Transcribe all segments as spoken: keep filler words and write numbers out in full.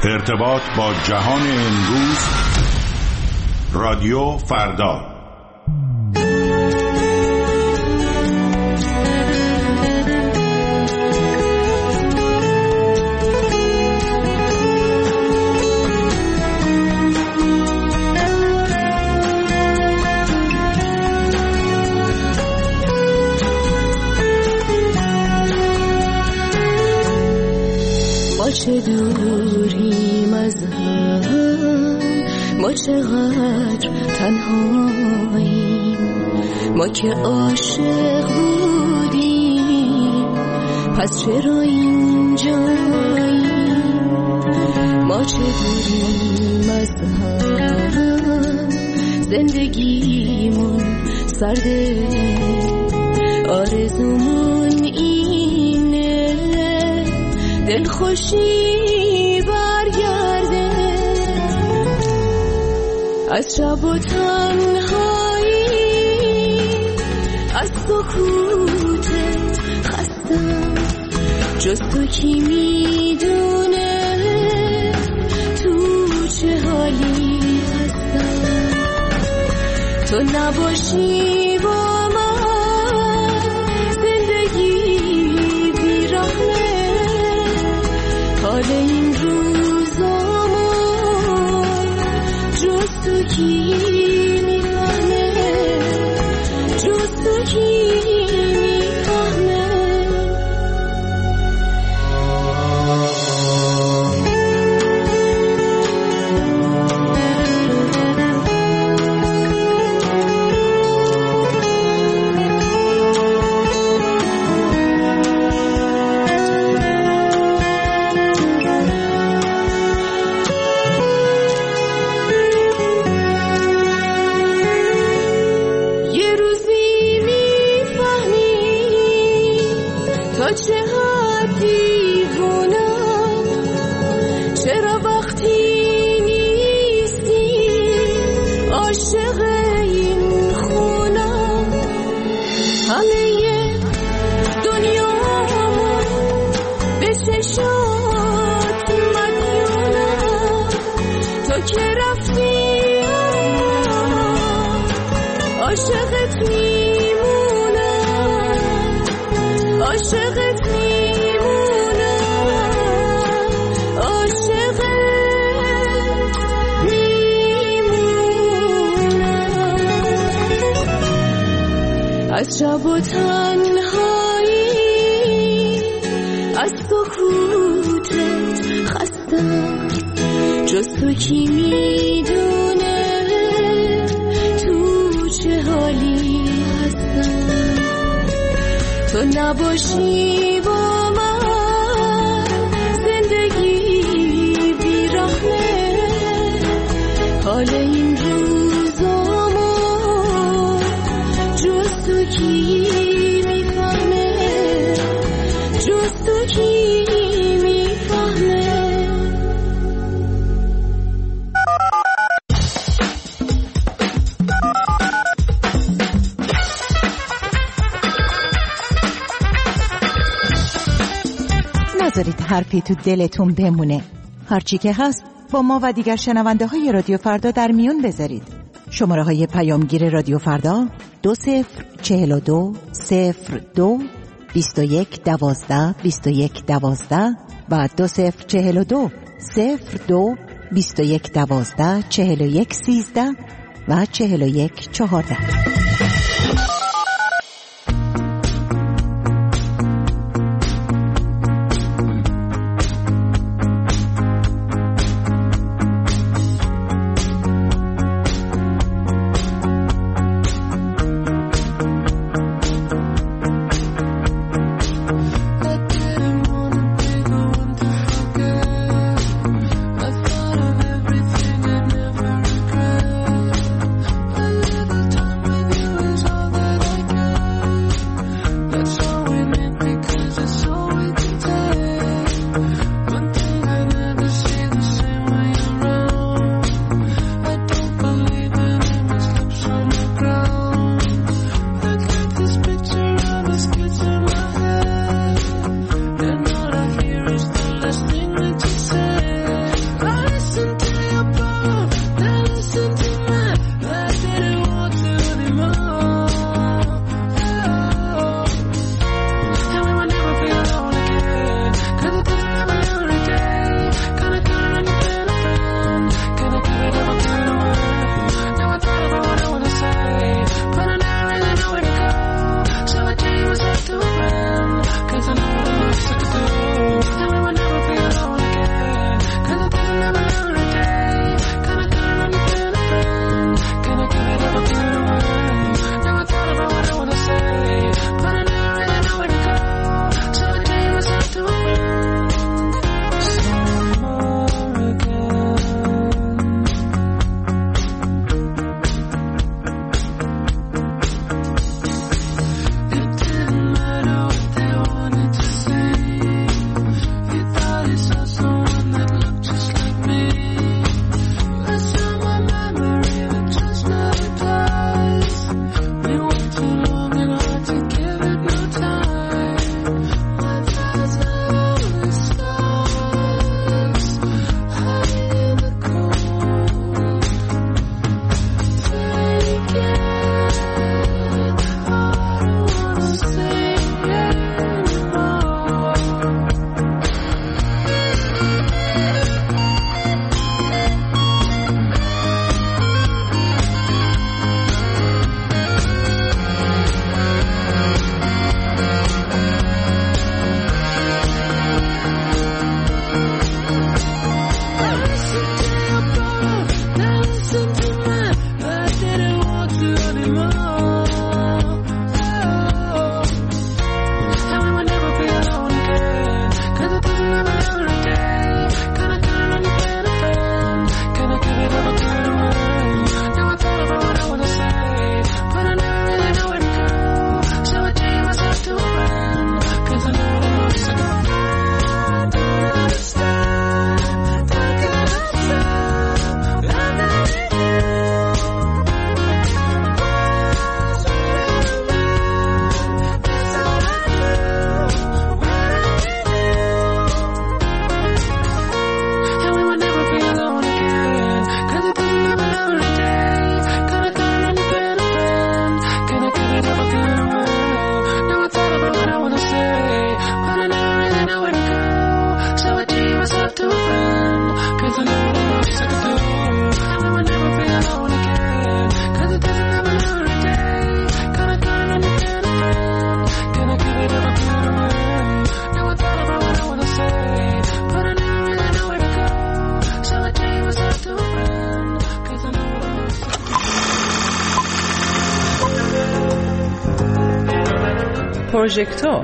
ارتباط با جهان امروز. رادیو فردا. ما چه دوریم از هم، ما چقدر تنهاییم، ما که عاشق بودیم پس چرا اینجاییم. ما چه دوریم از هم، زندگیمون سرده، آرزومون اینه دل خوشی برگرده. از شب و تنهایی، از سکوتت خستم، جز تو کی میدونه تو چه حالی هستم. تو نباشی با من زندگی بیرحمه، حال این روزامون جز تو کی میفهمه، جز تو کی میفهمه. عاشقت میمونم، عاشقت میمونم، عاشقت میمونم. از شب و تنهایی، از سکوتت خستم، جز تو کی میدونه چه حالی هستم. تو نباشی با من زندگی بیرحمه، حال این روزامون جز تو کی میفهمه، جز تو کی میفهمه. نذارید حرفی تو دلتون بمونه. هرچی که هست با ما و دیگر شنونده های رادیو فردا در میون بذارید. شماره های پیامگیر رادیو فردا دو صفر چهل و دو صفر دو بیست و یک دوازده بیست و یک دوازده و دو صفر چهل و دو صفر دو بیست و یک دوازده چهل و یک سیزده و چهل و یک چهارده. پروژکتور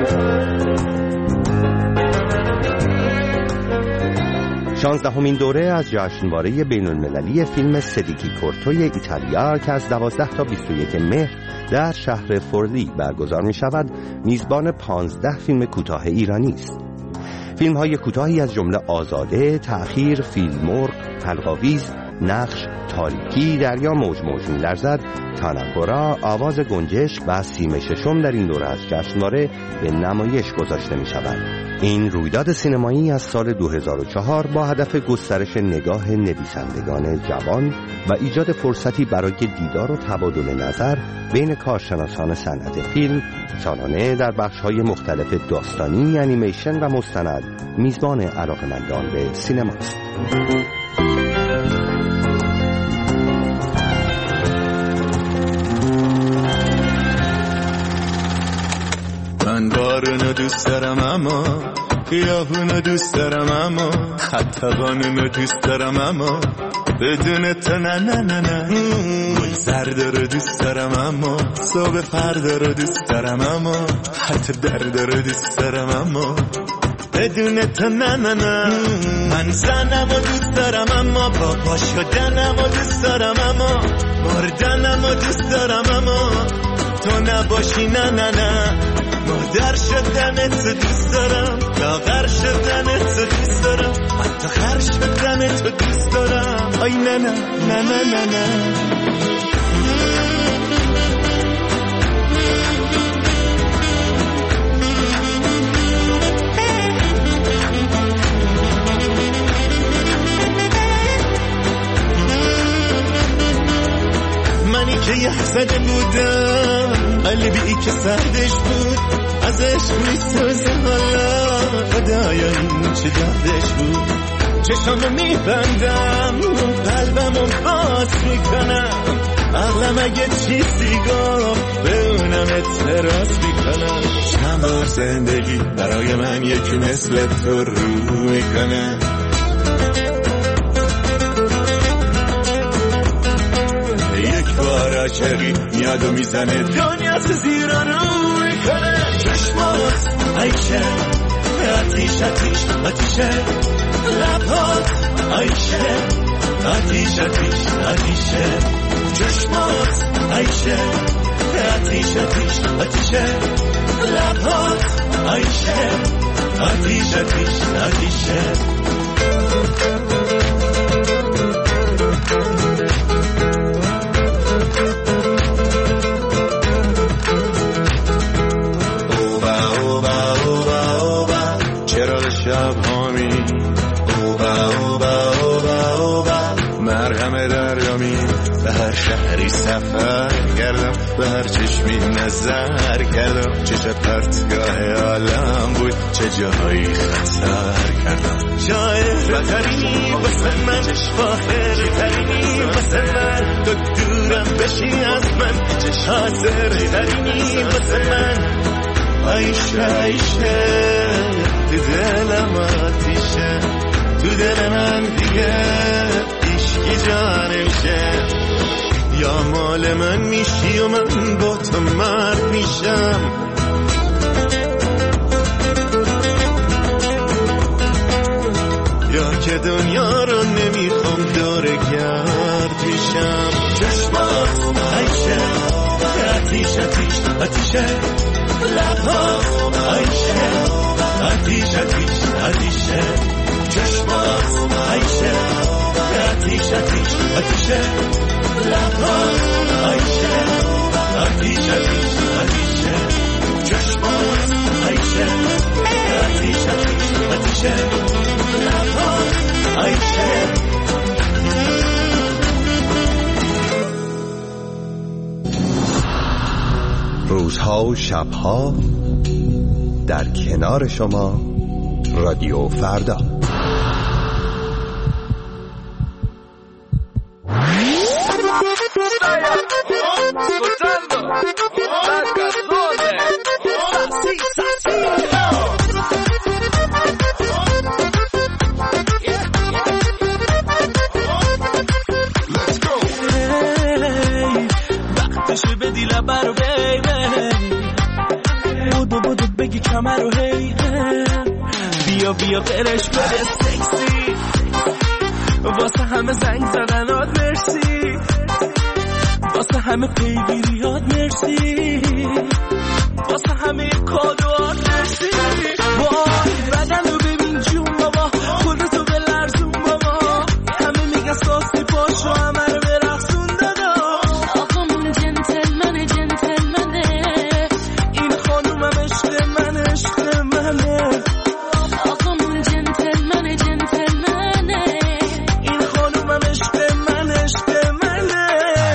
شانزدهمین دوره از جشنواره بین‌المللی فیلم سدیکی کورتوی ایتالیا که از دوازده تا بیست و یک مهر در شهر فورلی برگزار می شود میزبان پانزده فیلم کوتاه ایرانی است. فیلم های کوتاهی از جمله آزاده، تأخیر، فیلمرغ، حلقاویز، نقش، تاریکی، دریا موج موج می‌لرزد، تاناکورا، آواز گنجشک و سیم ششم در این دوره از جشنواره به نمایش گذاشته می‌شود. این رویداد سینمایی از سال دو هزار و چهار با هدف گسترش نگاه نویسندگان جوان و ایجاد فرصتی برای دیدار و تبادل نظر بین کارشناسان صنعت فیلم سالانه در بخش‌های مختلف داستانی، انیمیشن و مستند میزبان علاقه‌مندان به سینما است. من بارونو دوست دارم اما خیابونو دوست دارم اما حتی قانونو دوست دارم اما بدون تو نه نه نه نه گل زرد رو دوست دارم اما صبح فردا رو دوست دارم اما حتی درد رو دوست دارم اما بدون تو نه نه نه من زنم و دوست دارم اما با پا شدنم و دوست دارم اما مردنم و دوست دارم اما تو نباشی نه نه نه مادر شدنت دوست دارم لاغر شدنت دوست دارم حتی خر شدنت دوست دارم آی نه نه نه نه نه نه منی که یه زده بودم قلبی که سردش بود ازش میسوزه حالا خدایا این چه دردش بود چشامو میبندم قلبمو باز میکنم عقلم اگه چیزی گفت به اونم اعتراض میکنم چند بار زندگی برای من یکی مثل تو رو میکنه یک بار عاشقی میاد و میزنه دنیا تو زیر رو میکنه چشمات عیشه آتیش آتیش آتیشه لبات عیشه آتیش آتیش آتیشه چشمات عیشه آتیش آتیش آتیشه لبات عیشه آتیش آتیش آتیشه شب هامی اوبا اوبا اوبا اوبا مرهم دریامی به هر شهری سفر کردم به هر چشمی نظر کردم چه شب پرتگاه عالم بود چه جایی خطر کردم جای بهترینی واسه من فاخر ترینی واسه من تو دورم بشی از من چه حاضر ترینی واسه من عیشه عیشه تو دلم آتیشه تو دل من دیگه عشقی جا نمیشه یا مال من میشی و من با تو مرد میشم یا که دنیا رو نمیخوام دوره گرد میشم چشمات عیشه آتیش آتیش آتیشه لبها عیشه آتیش آتیش آتیشه چشمات عیشه آتیش آتیش آتیشه لبها عیشه آتیش آتیش آتیشه چشمات عیشه آتیش آتیش آتیشه لبها عیشه روزها و شبها در کنار شما رادیو فردا. بیا بیا برش بره سکسی واسه همه زنگ زدنات مرسی واسه همه پیگیریات مرسی واسه همه کادوات مرسی وای بدن رو ببین جون بابا خودتو بلرزون بابا همه میگن ساسی پاشو همه رو برقصون دادا آقامون جنتلمنه جنتلمنه این خانومم عشق من عشق منه آقامون جنتلمنه جنتلمنه این خانومم عشق من عشق منه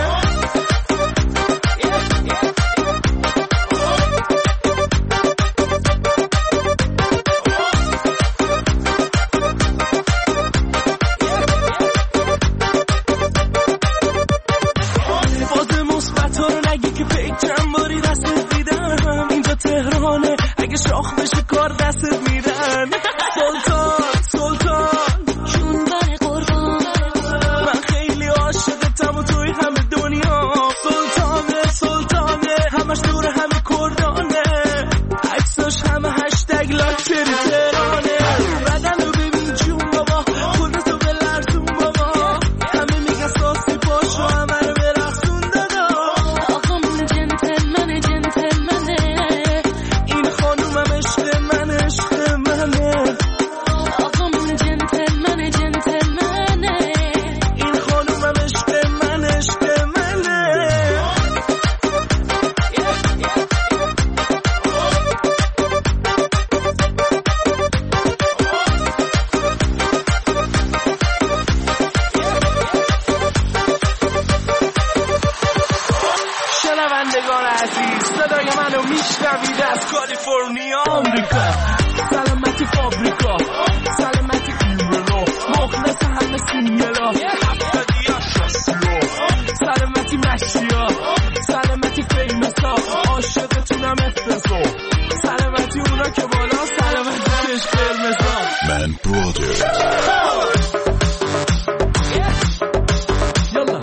باز مثبت ها رو نگی که فکر چند باری دستت دیدم اینجا تهرانه اگه شاخ بشه کار دستت میدن سلطان سلطان جون بر قربان من خیلی عاشقتم و توی همه دنیا سلطانه سلطانه همش دور همه کردانه عکساش همه هشتگ لاکچری تهرانه بدن رو ببین جون بابا خودتو بلرزون بابا همه میگن ساسی پاشو همه رو برقصون دادا آقامون جنتلمنه جنتلمنه این خانومم عشق من عشق منه آقامون جنتلمنه جنتلمنه این خانومم عشق من عشق منه شنوندگان عزیز صدای منو میشنوید از کالیفرنیا آمریکا سلامتی فابریکا سلامتی ایمرو مخلص همه سینگلا هفتادی ها شاسیو سلامتی مشیا سلامتی فیمسا عاشقتونم افرسو سلامتی اونا که بالا سلامتی چشم قرمزا من برادر یالا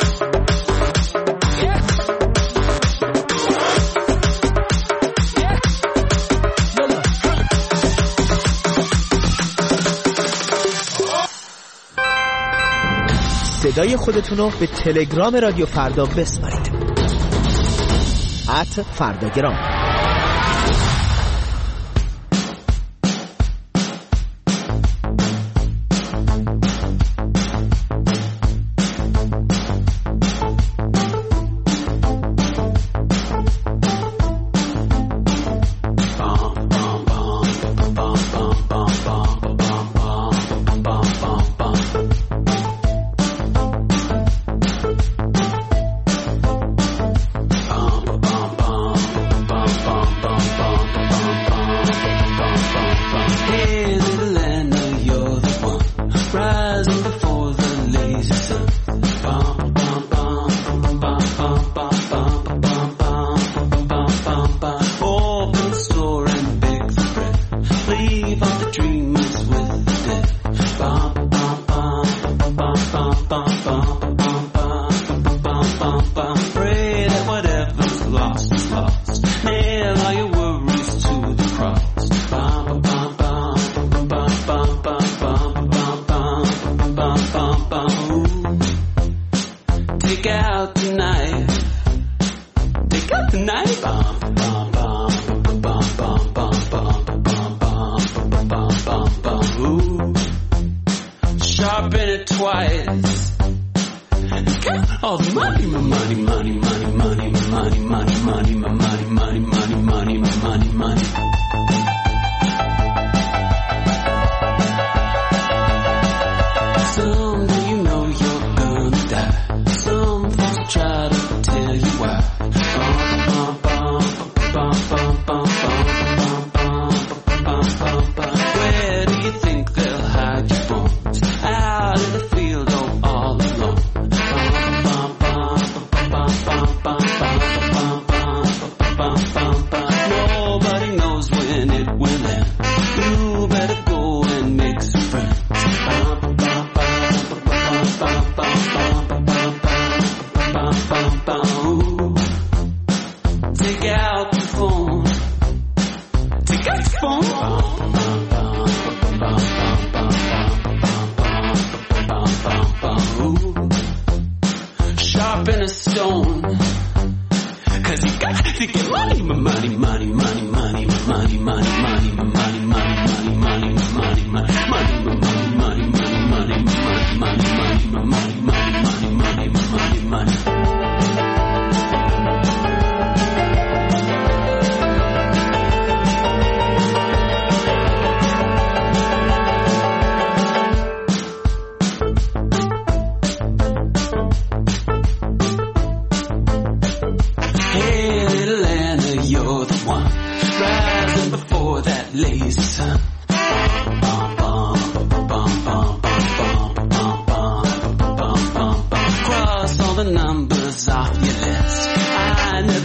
صدای خودتونو به تلگرام رادیو فردا بسپارید ات فرداگرام.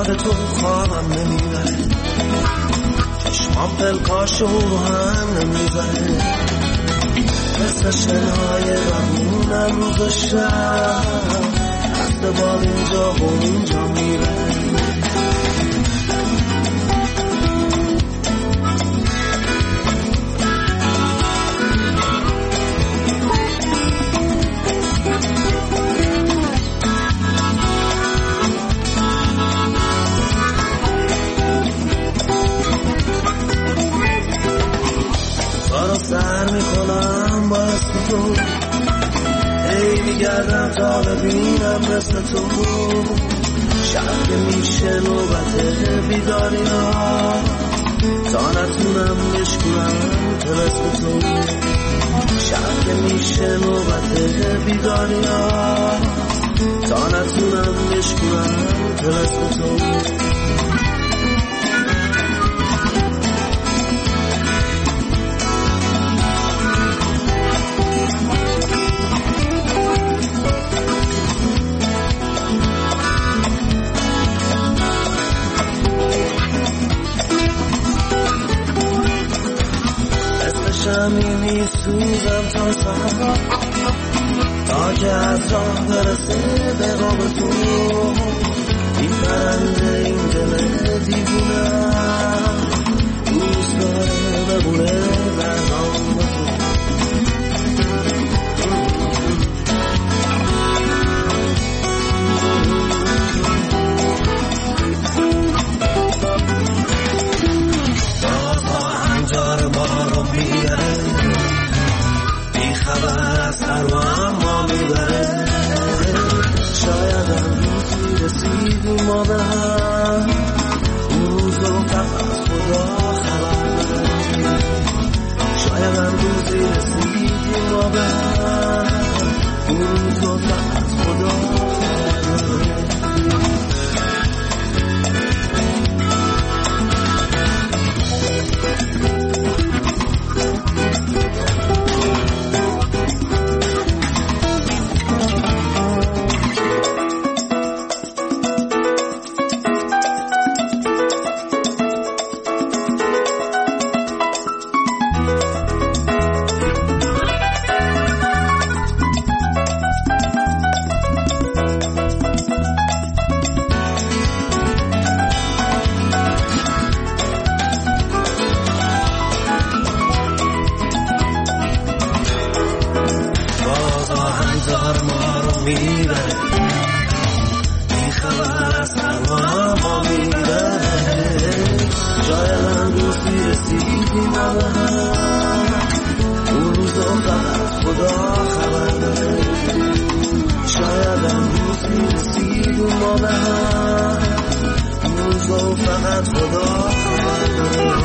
یاد تو خوابم نمیبره، چشمام پلکاشو هم نمیبره، مثل شنهای رمونم روز و شب، هفته بار اینجا و اونجا میره. سر میکنم با اسم تو، ای میگردم تا ببینم مثل تو، شب که میشه نوبت بیداری ها، تا نتونم بشکنم طلسم تو، شب که میشه نوبت بیداری ها، تا نتونم بشکنم طلسم تو. شمیمی سوزم تا سهر، تا که از راه برسه به قاب تو، این پرنده این دل دیوونم، دوست داره بمونه در نام تو. بابا هنجار ما رو میاره، بی خبر از هر ما میبره، شاید هم روزی رسیدیم ما به هم، اون روزو فقط خدا خبر داره، شاید هم روزی رسیدیم ما به هم، اون روزو فقط خدا خبر داره. فقط خدا خبر داره.